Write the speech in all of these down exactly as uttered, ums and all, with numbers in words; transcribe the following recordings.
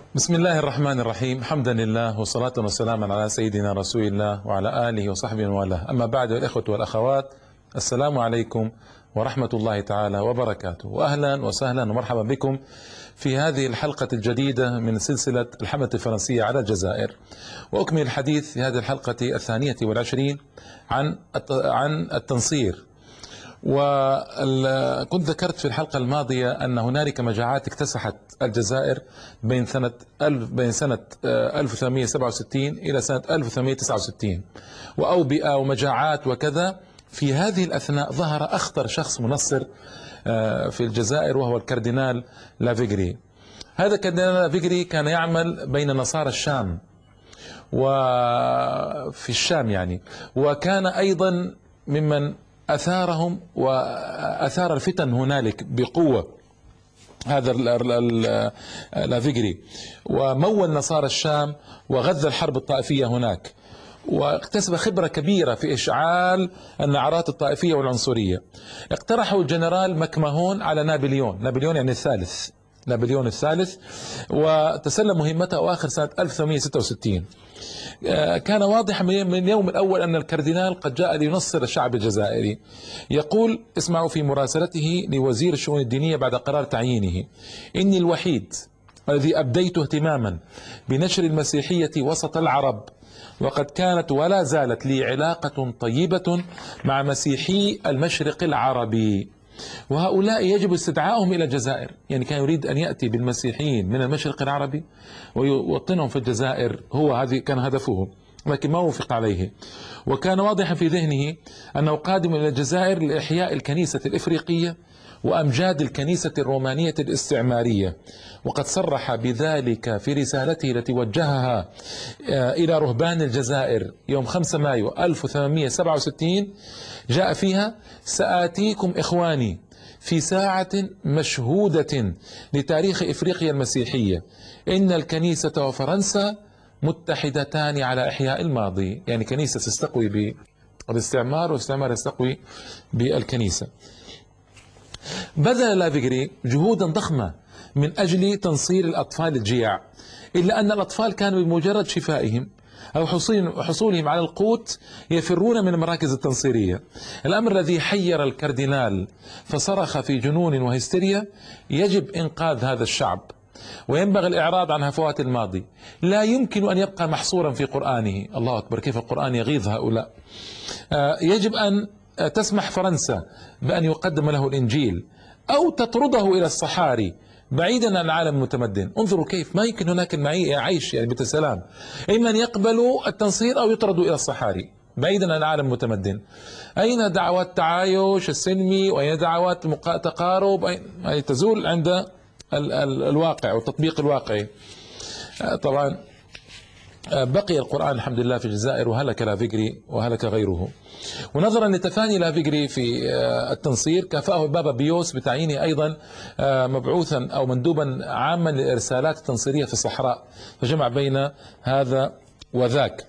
بسم الله الرحمن الرحيم. حمدا لله والصلاة والسلام على سيدنا رسول الله وعلى آله وصحبه وله. أما بعد، الإخوة والأخوات، السلام عليكم ورحمة الله تعالى وبركاته، وأهلا وسهلا ومرحبا بكم في هذه الحلقة الجديدة من سلسلة الحملة الفرنسية على الجزائر. وأكمل الحديث في هذه الحلقة الثانية والعشرين عن عن التنصير. وكنت ذكرت في الحلقة الماضية أن هنالك مجاعات اكتسحت الجزائر بين سنة بين سنة ألف وثمانمئة وسبعة وستين إلى سنة ألف وثمانمئة وتسعة وستين، وأوبئة ومجاعات وكذا. في هذه الأثناء ظهر أخطر شخص منصر في الجزائر، وهو الكاردينال لافيغري. هذا الكاردينال لافيغري كان يعمل بين نصارى الشام وفي الشام يعني، وكان أيضا ممن أثارهم وأثار الفتن هنالك بقوة. هذا لافيغري ومول نصارى الشام وغذى الحرب الطائفية هناك، واكتسب خبرة كبيرة في إشعال النعرات الطائفية والعنصرية. اقترحوا الجنرال مكمهون على نابليون، نابليون يعني الثالث، نابليون الثالث، وتسلم مهمته أواخر سنة ألف وثمانمئة وستة وستين. كان واضحا من اليوم الأول أن الكاردينال قد جاء لينصر الشعب الجزائري. يقول، اسمعوا في مراسلته لوزير الشؤون الدينية بعد قرار تعيينه: إني الوحيد الذي أبديت اهتماما بنشر المسيحية وسط العرب، وقد كانت ولا زالت لي علاقة طيبة مع مسيحي المشرق العربي، وهؤلاء يجب استدعائهم إلى الجزائر. يعني كان يريد أن يأتي بالمسيحيين من المشرق العربي ويوطنهم في الجزائر، هو هذه كان هدفه، لكن ما وفق عليه. وكان واضحا في ذهنه أنه قادم إلى الجزائر لإحياء الكنيسة الإفريقية وأمجاد الكنيسة الرومانية الاستعمارية، وقد صرح بذلك في رسالته التي وجهها إلى رهبان الجزائر يوم خمسة مايو ألف وثمانمئة وسبعة وستين، جاء فيها: سآتيكم إخواني في ساعة مشهودة لتاريخ إفريقيا المسيحية، إن الكنيسة وفرنسا متحدتان على إحياء الماضي. يعني كنيسة تستقوي بالاستعمار والاستعمار يستقوي بالكنيسة. بذل لافيغري جهودا ضخمة من أجل تنصير الأطفال الجياع، إلا أن الأطفال كانوا بمجرد شفائهم أو حصولهم على القوت يفرون من المراكز التنصيرية. الأمر الذي حير الكاردينال، فصرخ في جنون وهستيريا: يجب إنقاذ هذا الشعب، وينبغي الإعراض عن هفوات الماضي، لا يمكن أن يبقى محصورا في قرآنه. الله أكبر، كيف القرآن يغيظ هؤلاء. يجب أن تسمح فرنسا بأن يقدم له الإنجيل أو تطرده إلى الصحاري بعيدا عن العالم المتمدن. انظروا كيف ما يمكن هناك عيش يعني بالسلام، إما أن يقبلوا التنصير أو يطردوا إلى الصحاري بعيدا عن العالم المتمدن. أين دعوات التعايش السلمي، وأين دعوات تقارب؟ أي تزول عند ال ال الواقع والتطبيق الواقعي. طبعا بقي القرآن الحمد لله في الجزائر، وهلك لافيغري وهلك غيره. ونظرا لتفاني لافيغري في التنصير، كافأه البابا بيوس بتعيينه أيضا مبعوثا أو مندوبا عاما للإرسالات التنصيرية في الصحراء، فجمع بين هذا وذاك.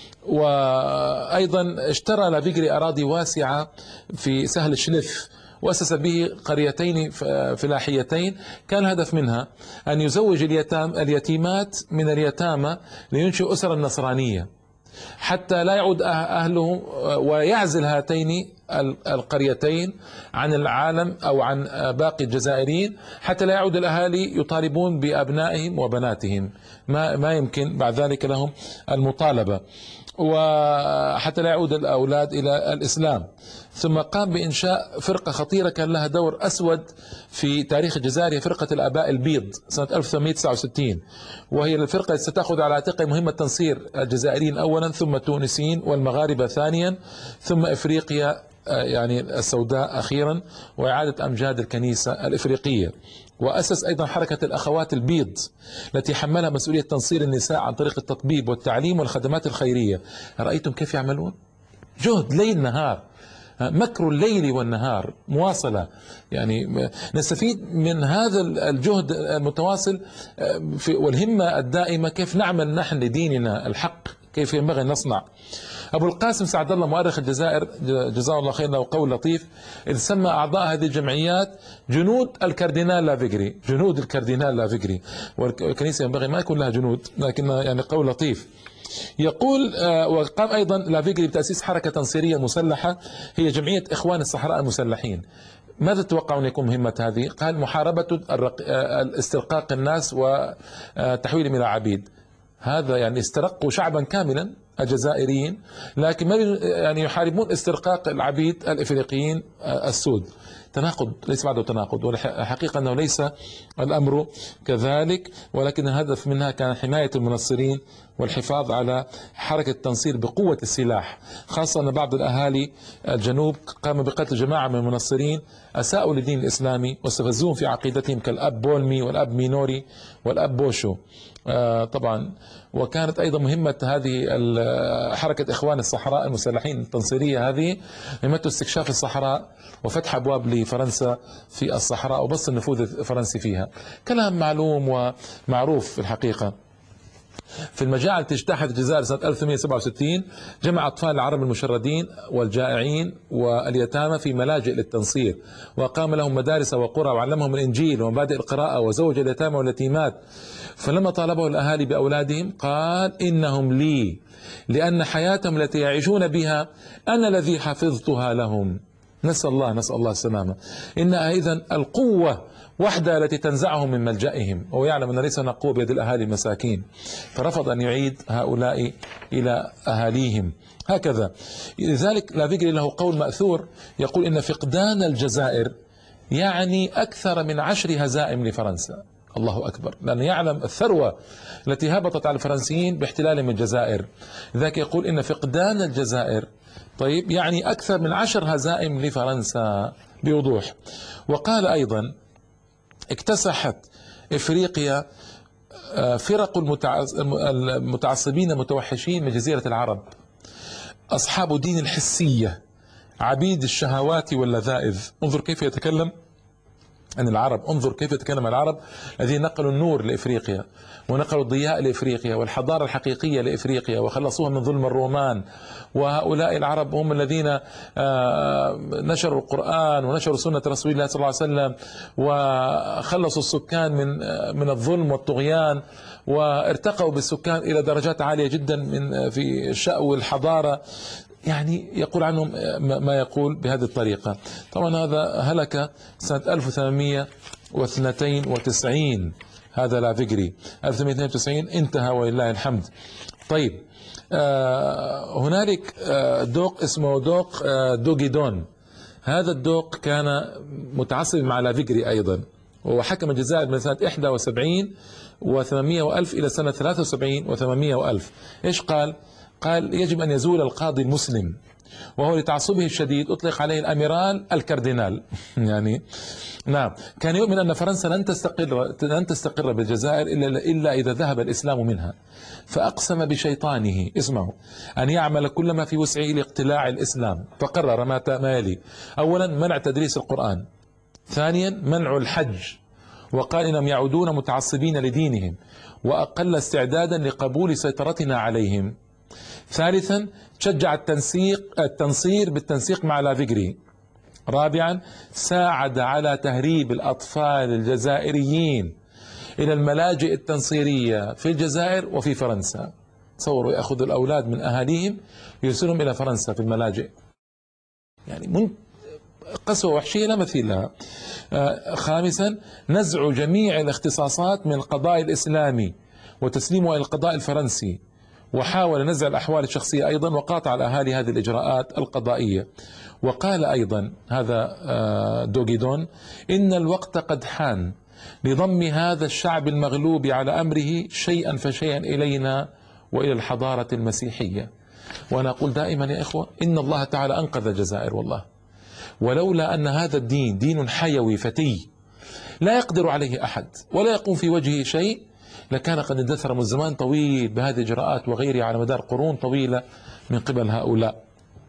وأيضا اشترى لافيغري أراضي واسعة في سهل الشلف، وأسس به قريتين فلاحيتين، كان الهدف منها أن يزوج اليتام اليتيمات من اليتامى لينشئ أسرا نصرانية، حتى لا يعود أهله، ويعزل هاتين القريتين عن العالم أو عن باقي الجزائريين، حتى لا يعود الأهالي يطالبون بأبنائهم وبناتهم، ما ما يمكن بعد ذلك لهم المطالبة، وحتى لا يعود الأولاد إلى الإسلام. ثم قام بإنشاء فرقة خطيرة كان لها دور أسود في تاريخ الجزائر، فرقة الآباء البيض سنة ألف وثمانمئة وتسعة وستين، وهي الفرقة التي ستأخذ على عاتقها مهمة تنصير الجزائريين أولا، ثم التونسيين والمغاربة ثانيا، ثم إفريقيا يعني السوداء أخيرا، وإعادة أمجاد الكنيسة الإفريقية. وأسس أيضا حركة الأخوات البيض التي حملها مسؤولية تنصير النساء عن طريق التطبيب والتعليم والخدمات الخيرية. رأيتم كيف يعملون؟ جهد ليل نهار، مكر الليل والنهار مواصلة. يعني نستفيد من هذا الجهد المتواصل والهمة الدائمة، كيف نعمل نحن لديننا الحق، كيف ينبغي أن نصنع. أبو القاسم سعد الله مؤرخ الجزائر جزاه الله خير له قول لطيف، إذ سمى أعضاء هذه الجمعيات جنود الكاردينال لافيغري، جنود الكاردينال لافيغري، والكنيسة ينبغي ما يكون لها جنود، لكن يعني قول لطيف. يقول وقام أيضا لافيغري بتأسيس حركة تنصيرية مسلحة هي جمعية إخوان الصحراء المسلحين. ماذا تتوقعون يكون مهمة هذه؟ قال محاربة استرقاق الناس وتحويلهم إلى عبيد. هذا يعني استرقوا شعبا كاملا الجزائريين، لكن ما يعني يحاربون استرقاق العبيد الإفريقيين السود. تناقض، ليس بعده تناقض، والحقيقة أنه ليس الأمر كذلك، ولكن الهدف منها كان حماية المنصرين والحفاظ على حركة التنصير بقوة السلاح، خاصة أن بعض الأهالي الجنوب قام بقتل جماعة من المنصرين أساءوا للدين الإسلامي واستفزوهم في عقيدتهم كالأب بولمي والأب مينوري والأب بوشو. آه طبعا. وكانت أيضا مهمة هذه حركة إخوان الصحراء المسلحين التنصيرية هذه مهمته استكشاف الصحراء وفتح أبواب لفرنسا في الصحراء وبسط النفوذ الفرنسي فيها. كلام معلوم ومعروف في الحقيقة. في المجاعة التي اجتاحت الجزائر سنة ألف وثمانمئة وسبعة وستين جمع أطفال العرب المشردين والجائعين واليتامى في ملاجئ للتنصير، وقام لهم مدارس وقرى وعلمهم الإنجيل ومبادئ القراءة، وزوج اليتامى واليتيمات. فلما طالبه الأهالي بأولادهم قال إنهم لي، لأن حياتهم التي يعيشون بها أنا الذي حفظتها لهم. نسأل الله نسأل الله السلامة. إنها إذن القوة وحدة التي تنزعهم من ملجئهم، وهو يعلم أن ليس هناك قوة بيد الأهالي المساكين، فرفض أن يعيد هؤلاء إلى أهاليهم. هكذا. لذلك لافيغري له قول مأثور يقول إن فقدان الجزائر يعني أكثر من عشر هزائم لفرنسا. الله أكبر، لأنه يعلم الثروة التي هبطت على الفرنسيين باحتلالهم الجزائر. لذلك يقول إن فقدان الجزائر طيب يعني أكثر من عشر هزائم لفرنسا بوضوح. وقال أيضا اكتسحت إفريقيا فرق المتعصبين المتوحشين من جزيرة العرب، أصحاب دين الحسية، عبيد الشهوات واللذائذ. انظر كيف يتكلم عن العرب، انظر كيف يتكلم عن العرب الذين نقلوا النور لإفريقيا ونقلوا الضياء لإفريقيا والحضارة الحقيقية لإفريقيا وخلصوها من ظلم الرومان. وهؤلاء العرب هم الذين نشروا القرآن ونشروا سنة رسول الله صلى الله عليه وسلم وخلصوا السكان من من الظلم والطغيان، وارتقوا بالسكان إلى درجات عالية جدا من في شأو الحضارة. يعني يقول عنهم ما يقول بهذه الطريقة. طبعا هذا هلك سنة ألف وثمانمئة واثنين وتسعين، هذا لافيغري. ألف وثمانمئة واثنين وتسعين انتهى ولله الحمد. طيب آه هنالك آه دوق اسمه دوق آه دوغيدون. هذا الدوق كان متعصب مع لافيغري أيضا، وحكم الجزائر من سنة واحد وسبعين وثمانمئة وألف إلى سنة ثلاثة وسبعين وثمانمئة وألف. إيش قال؟ قال يجب أن يزول القاضي المسلم، وهو لتعصبه الشديد أطلق عليه الأميرال الكاردينال. يعني نعم، كان يؤمن أن فرنسا لن تستقر لن تستقر بالجزائر إلا إلا إذا ذهب الإسلام منها، فأقسم بشيطانه اسمه أن يعمل كل ما في وسعه لاقتلاع الإسلام. فقرر ما ما يلي: أولا منع تدريس القرآن، ثانيا منع الحج، وقال إنهم يعودون متعصبين لدينهم وأقل استعدادا لقبول سيطرتنا عليهم، ثالثا شجع التنسيق التنصير بالتنسيق مع لافيغري، رابعا ساعد على تهريب الأطفال الجزائريين إلى الملاجئ التنصيرية في الجزائر وفي فرنسا. تصوروا يأخذ الأولاد من أهاليهم يرسلهم إلى فرنسا في الملاجئ، يعني من قسوة وحشية لا مثيل لها. آه خامسا نزع جميع الاختصاصات من القضاء الإسلامي وتسليمه إلى القضاء الفرنسي، وحاول نزع الأحوال الشخصية أيضا، وقاطع الأهالي هذه الإجراءات القضائية. وقال أيضا هذا دوغيدون إن الوقت قد حان لضم هذا الشعب المغلوب على أمره شيئا فشيئا إلينا وإلى الحضارة المسيحية. وأنا أقول دائما يا إخوة إن الله تعالى أنقذ الجزائر والله، ولولا أن هذا الدين دين حيوي فتي لا يقدر عليه أحد ولا يقوم في وجهه شيء لكان قد اندثر من زمان طويل بهذه الإجراءات وغيرها على مدار قرون طويلة من قبل هؤلاء.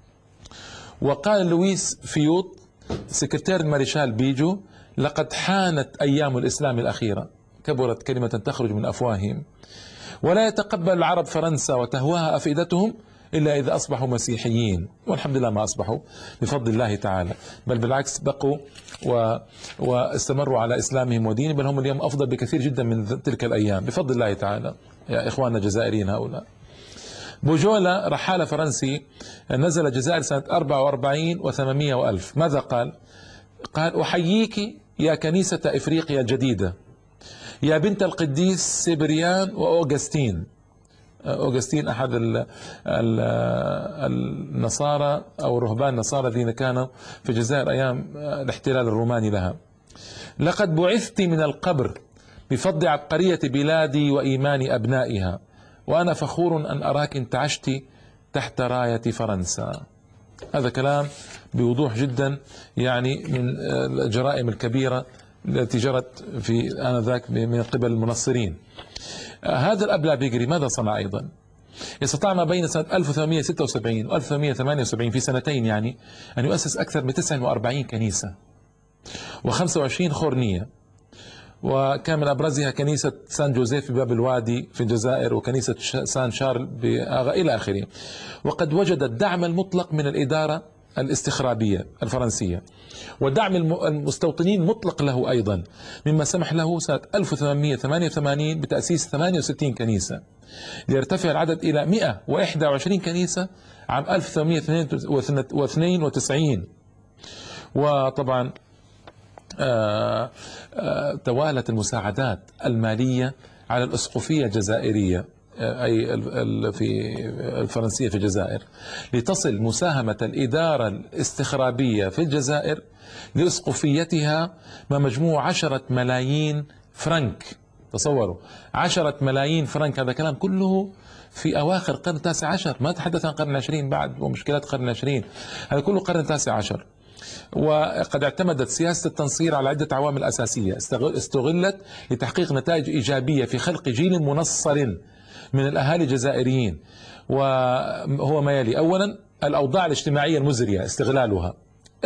وقال لويس فيوط سكرتير المارشال بيجو: لقد حانت أيام الإسلام الأخيرة. كبرت كلمة تخرج من أفواههم. ولا يتقبل العرب فرنسا وتهواها أفئدتهم إلا إذا أصبحوا مسيحيين، والحمد لله ما أصبحوا بفضل الله تعالى، بل بالعكس بقوا و... واستمروا على إسلامهم ودينهم، بل هم اليوم أفضل بكثير جدا من تلك الأيام بفضل الله تعالى يا إخواننا الجزائريين هؤلاء. بوجولا رحالة فرنسي نزل الجزائر سنة أربعة وأربعين وثمانمائة وألف. ماذا قال؟ قال: أحييك يا كنيسة إفريقيا الجديدة، يا بنت القديس سيبريان وأوغسطين. أوغسطين أحد ال ال النصارى أو الرهبان النصارى الذين كانوا في الجزائر أيام الاحتلال الروماني لها. لقد بعثت من القبر بفضل عبقرية بلادي وإيمان أبنائها، وأنا فخور أن أراك انتعشت تحت راية فرنسا. هذا كلام بوضوح جدا يعني من الجرائم الكبيرة التي جرت في آنذاك من قبل المنصرين. هذا الأب بيجري ماذا صنع أيضا؟ استطاع ما بين سنة ألف وثمانمائة وستة وسبعين و ألف وثمانمائة وثمانية وسبعين في سنتين يعني أن يؤسس أكثر من تسعة وأربعين كنيسة وخمسة وعشرين خورنية، وكان من أبرزها كنيسة سان جوزيف بباب الوادي في الجزائر، وكنيسة سان شارل إلى آخره. وقد وجد الدعم المطلق من الإدارة الاستخرابية الفرنسية، ودعم المستوطنين مطلق له أيضا، مما سمح له سنة ألف وثمانمائة وثمانية وثمانين بتأسيس ثمانية وستين كنيسة، ليرتفع العدد إلى مئة وإحدى وعشرين كنيسة عام ألف وثمانمائة واثنين وتسعين. وطبعا آآ آآ توالت المساعدات المالية على الأسقفية الجزائرية أي في الفرنسية في الجزائر، لتصل مساهمة الإدارة الاستخرابية في الجزائر لأسقفيتها ما مجموع عشرة ملايين فرنك. تصوروا عشرة ملايين فرنك، هذا كلام كله في أواخر القرن التاسع عشر، ما تحدث عن القرن العشرين بعد ومشكلات القرن العشرين، هذا كله القرن التاسع عشر. وقد اعتمدت سياسة التنصير على عدة عوامل أساسية استغلت لتحقيق نتائج إيجابية في خلق جيل منصر من الأهالي الجزائريين، وهو ما يلي: أولا الأوضاع الاجتماعية المزرية استغلالها،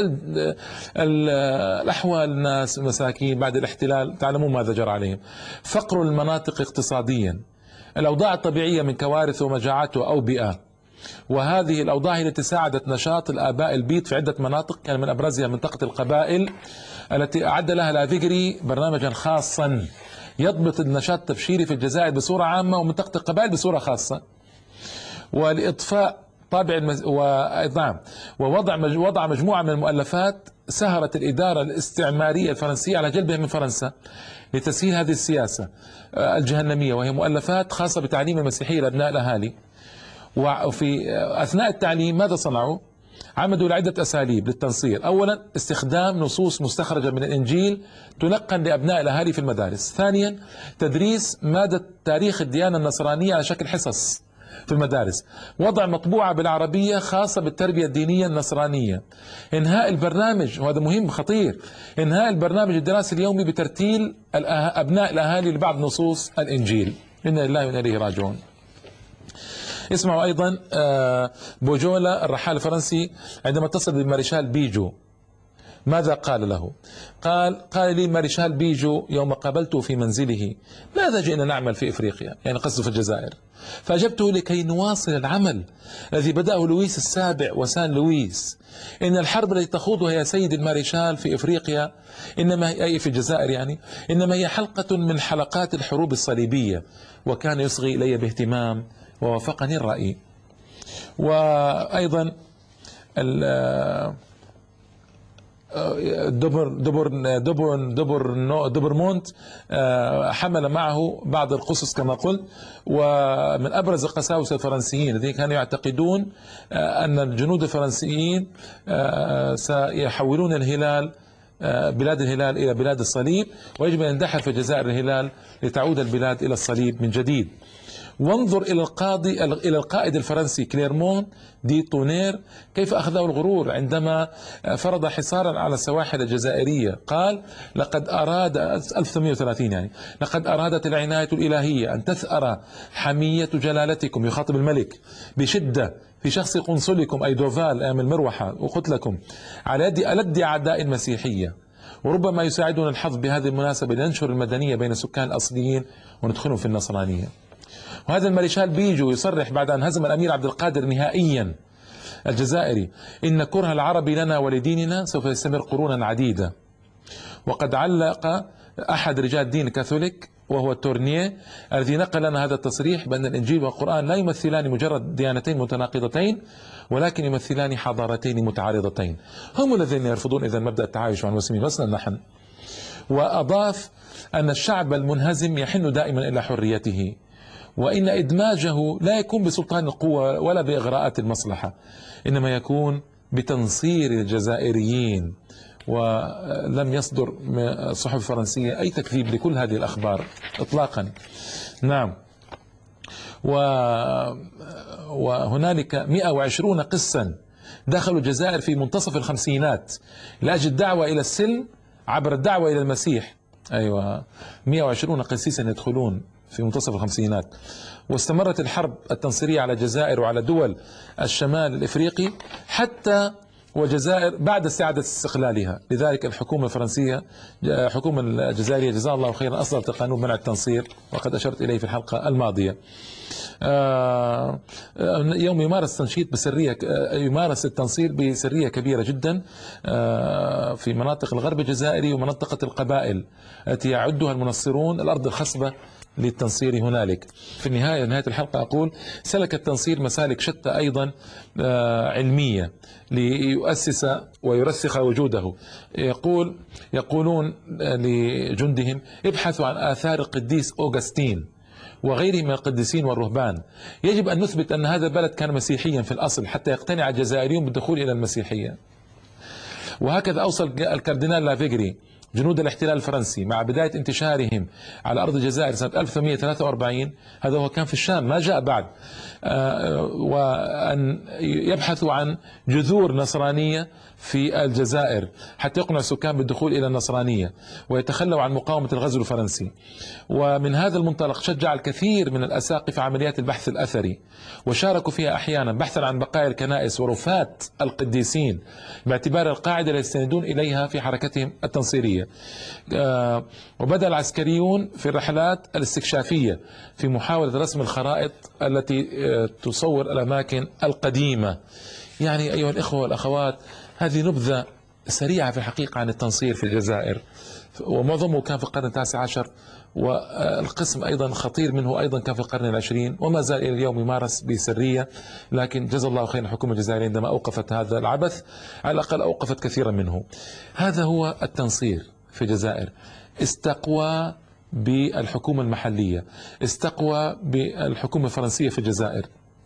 الأحوال الناس مساكين بعد الاحتلال تعلمون ماذا جرى عليهم، فقر المناطق اقتصاديا، الأوضاع الطبيعية من كوارث ومجاعات وأوبئة، وهذه الأوضاع هي التي ساعدت نشاط الآباء البيض في عدة مناطق، كان من أبرزها منطقة القبائل التي أعد لها لافيغري برنامجا خاصا يضبط النشاط التبشيري في الجزائر بصورة عامة ومنطقة القبائل بصورة خاصة، ولإطفاء طابع المز... وإضعام ووضع مج... وضع مجموعة من المؤلفات سهرت الإدارة الاستعمارية الفرنسية على جلبها من فرنسا لتسهيل هذه السياسة الجهنمية، وهي مؤلفات خاصة بتعليم المسيحية لأبناء الأهالي. وفي أثناء التعليم ماذا صنعوا؟ عمدوا لعدة أساليب للتنصير. أولا استخدام نصوص مستخرجة من الإنجيل تلقن لأبناء الأهالي في المدارس. ثانيا تدريس مادة تاريخ الديانة النصرانية على شكل حصص في المدارس، وضع مطبوعة بالعربية خاصة بالتربية الدينية النصرانية. إنهاء البرنامج، وهذا مهم خطير، إنهاء البرنامج الدراسي اليومي بترتيل أبناء الأهالي لبعض نصوص الإنجيل. إنا لله وإنا إليه راجعون. اسمعوا أيضا بوجولا الرحال الفرنسي عندما اتصل بمارشال بيجو ماذا قال له؟ قال قال لي مارشال بيجو يوم قابلته في منزله: ماذا جئنا نعمل في إفريقيا؟ يعني قصده في الجزائر. فأجبته: لكي نواصل العمل الذي بدأه لويس السابع وسان لويس. إن الحرب التي تخوضها يا سيد المارشال في إفريقيا إنما هي أي في الجزائر يعني إنما هي حلقة من حلقات الحروب الصليبية. وكان يصغي إلي باهتمام ووافقني الرأي. وأيضا دبر دبر دبر دبر دبرمونت حمل معه بعض القصص كما قلت، ومن أبرز القساوسة الفرنسيين الذين كانوا يعتقدون أن الجنود الفرنسيين سيحولون الهلال بلاد الهلال إلى بلاد الصليب، ويجب أن يندحر في الجزائر الهلال لتعود البلاد إلى الصليب من جديد. وانظر إلى القاضي إلى القائد الفرنسي كليرمون دي تونير كيف أخذه الغرور عندما فرض حصارا على السواحل الجزائرية. قال: لقد أراد ألف وثمانمائة وثلاثين يعني لقد أرادت العناية الإلهية أن تثأر حمية جلالتكم، يخاطب الملك بشدة في شخص قنصلكم أي دوفال أيام المروحة وقتلكم على يد ألد أعداء المسيحية، وربما يساعدون الحظ بهذه المناسبة لننشر المدنية بين السكان الأصليين وندخلهم في النصرانية. وهذا المارشال بيجو يصرح بعد أن هزم الأمير عبد القادر نهائيا الجزائري: إن كره العرب لنا ولديننا سوف يستمر قرونا عديدة. وقد علق أحد رجال الدين الكاثوليك وهو تورنيه الذي نقل لنا هذا التصريح بأن الإنجيل والقرآن لا يمثلان مجرد ديانتين متناقضتين، ولكن يمثلان حضارتين متعارضتين. هم الذين يرفضون إذا مبدأ التعايش مع المسلمين، لسنا نحن. وأضاف أن الشعب المنهزم يحن دائما إلى حريته، وإن إدماجه لا يكون بسلطان القوة ولا بإغراءات المصلحة، إنما يكون بتنصير الجزائريين. ولم يصدر من الصحف الفرنسية أي تكذيب لكل هذه الأخبار إطلاقا. نعم. وهنالك مئة وعشرين قسا دخلوا الجزائر في منتصف الخمسينات لأجل الدعوة إلى السلم عبر الدعوة إلى المسيح. أيوة، مئة وعشرين قسيسا يدخلون في منتصف الخمسينات. واستمرت الحرب التنصيرية على الجزائر وعلى دول الشمال الإفريقي حتى والجزائر بعد استعادة استقلالها. لذلك الحكومة الفرنسية الحكومة الجزائرية جزاها الله خيرا أصدرت قانون منع التنصير، وقد أشرت إليه في الحلقة الماضية. يوم يمارس تنشيط بسرية يمارس التنصير بسرية كبيرة جدا في مناطق الغرب الجزائري ومنطقة القبائل التي يعدها المنصرون الأرض الخصبة للتنصير هنالك. في النهاية نهاية الحلقة أقول: سلك التنصير مسالك شتى أيضا علمية ليؤسس ويرسخ وجوده. يقول يقولون لجندهم: ابحثوا عن آثار القديس أوغسطين وغيره من القديسين والرهبان. يجب أن نثبت أن هذا البلد كان مسيحيا في الأصل حتى يقتنع الجزائريون بالدخول إلى المسيحية. وهكذا أوصل الكاردينال لافيغري جنود الاحتلال الفرنسي مع بداية انتشارهم على أرض الجزائر سنة ألف وثمانمئة وثلاثة وأربعين، هذا هو كان في الشام ما جاء بعد، وأن يبحثوا عن جذور نصرانية في الجزائر حتى يقنع السكان بالدخول إلى النصرانية ويتخلوا عن مقاومة الغزو الفرنسي. ومن هذا المنطلق شجع الكثير من الأساقفة عمليات البحث الأثري، وشاركوا فيها أحيانا بحثا عن بقايا الكنائس ورفات القديسين باعتبار القاعدة التي يستندون إليها في حركتهم التنصيرية. وبدأ العسكريون في الرحلات الاستكشافية في محاولة رسم الخرائط التي تصور الأماكن القديمة. يعني أيها الإخوة والأخوات، هذه نبذة سريعة في الحقيقة عن التنصير في الجزائر، ومعظمه كان في القرن التاسع عشر، والقسم أيضا خطير منه أيضا كان في القرن العشرين، وما زال إلى اليوم يمارس بسرية. لكن جزا الله خير الحكومة الجزائرية عندما أوقفت هذا العبث، على الأقل أوقفت كثيرا منه. هذا هو التنصير في الجزائر. استقوى بالحكومة المحلية، استقوى بالحكومة الفرنسية في الجزائر.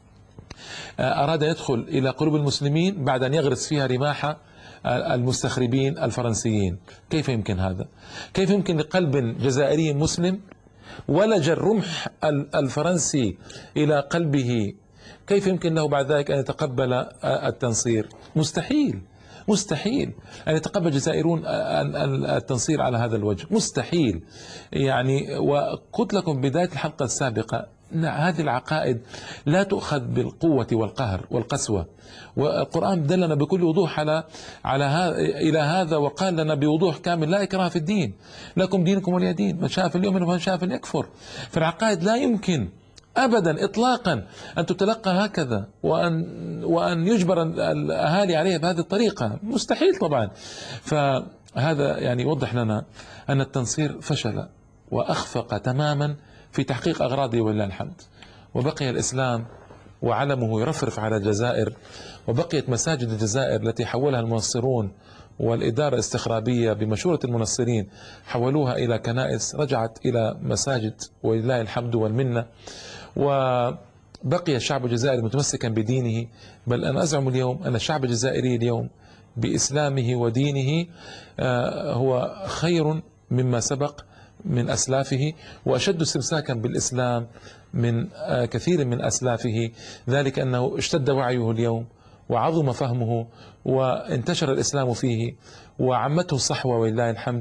أراد يدخل إلى قلوب المسلمين بعد أن يغرس فيها رماح المستخربين الفرنسيين. كيف يمكن هذا؟ كيف يمكن لقلب جزائري مسلم ولج الرمح الفرنسي إلى قلبه، كيف يمكن له بعد ذلك أن يتقبل التنصير؟ مستحيل، مستحيل أن يتقبل الجزائرون التنصير على هذا الوجه، مستحيل. يعني وقلت لكم بداية الحلقة السابقة، هذه العقائد لا تؤخذ بالقوة والقهر والقسوة، والقرآن دلنا بكل وضوح على على هذا إلى هذا، وقال لنا بوضوح كامل: لا إكراه في الدين، لكم دينكم ولي دين، من شاء فليؤمن ومن شاء فليكفر. فالعقائد لا يمكن أبدا إطلاقا أن تتلقى هكذا وأن وأن يجبر الأهالي عليها بهذه الطريقة، مستحيل طبعا. فهذا يعني يوضح لنا أن التنصير فشل وأخفق تماما في تحقيق أغراضه ولله الحمد، وبقي الإسلام وعلمه يرفرف على الجزائر، وبقيت مساجد الجزائر التي حولها المنصرون والإدارة الاستخرابية بمشورة المنصرين حولوها إلى كنائس، رجعت إلى مساجد ولله الحمد والمنة. وبقي الشعب الجزائري متمسكا بدينه، بل أنا أزعم اليوم أن الشعب الجزائري اليوم بإسلامه ودينه هو خير مما سبق من أسلافه، وأشد استمساكا بالإسلام من كثير من أسلافه، ذلك أنه اشتد وعيه اليوم وعظم فهمه وانتشر الإسلام فيه وعمته الصحوة ولله الحمد،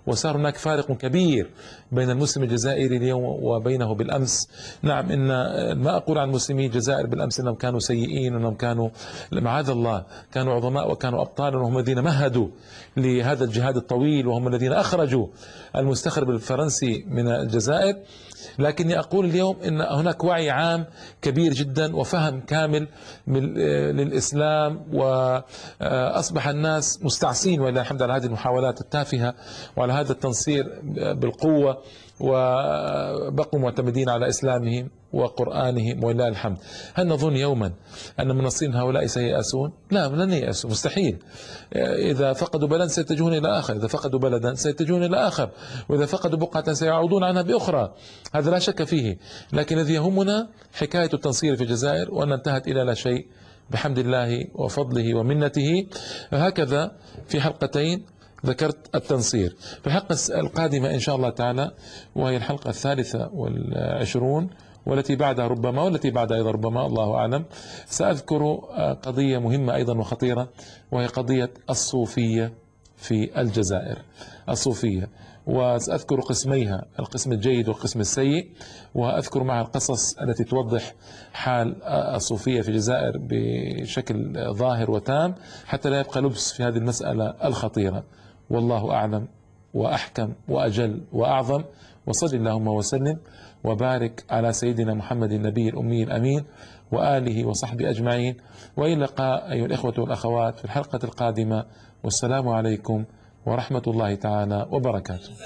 وصار هناك فارق كبير بين المسلم الجزائري اليوم وبينه بالأمس. نعم، إن ما أقول عن مسلمي الجزائر بالأمس أنهم كانوا سيئين، أنهم كانوا معاذ الله كانوا عظماء وكانوا أبطال، وهم الذين مهدوا لهذا الجهاد الطويل، وهم الذين أخرجوا المستخرب الفرنسي من الجزائر. لكني أقول اليوم أن هناك وعي عام كبير جدا وفهم كامل للإسلام، وأصبح الناس مستعصين ولله الحمد على هذه المحاولات التافهة وعلى هذا التنصير بالقوة، وبقوا معتمدين على إسلامهم وقرآنهم ولله الحمد. هل نظن يوما أن منصرين هؤلاء سييأسون؟ لا، لن ييأسوا، مستحيل. إذا فقدوا بلدا سيتجهون إلى آخر، إذا فقدوا بلدا سيتجهون إلى آخر، وإذا فقدوا بقعة سيعودون عنها بأخرى، هذا لا شك فيه. لكن الذي يهمنا حكاية التنصير في الجزائر، وأن انتهت إلى لا شيء بحمد الله وفضله ومنته. هكذا في حلقتين ذكرت التنصير. في الحلقة القادمة إن شاء الله تعالى، وهي الحلقة الثالثة والعشرون والتي بعدها ربما والتي بعدها أيضا ربما، الله أعلم، سأذكر قضية مهمة أيضا وخطيرة، وهي قضية الصوفية في الجزائر. الصوفية، وسأذكر قسميها، القسم الجيد والقسم السيء، وأذكر معها القصص التي توضح حال الصوفية في الجزائر بشكل ظاهر وتام، حتى لا يبقى لبس في هذه المسألة الخطيرة. والله أعلم وأحكم وأجل وأعظم. وصل اللهم وسلم وبارك على سيدنا محمد النبي الأمي الأمين وآله وصحبه أجمعين، وإلى اللقاء أيها الإخوة والأخوات في الحلقة القادمة، والسلام عليكم ورحمة الله تعالى وبركاته.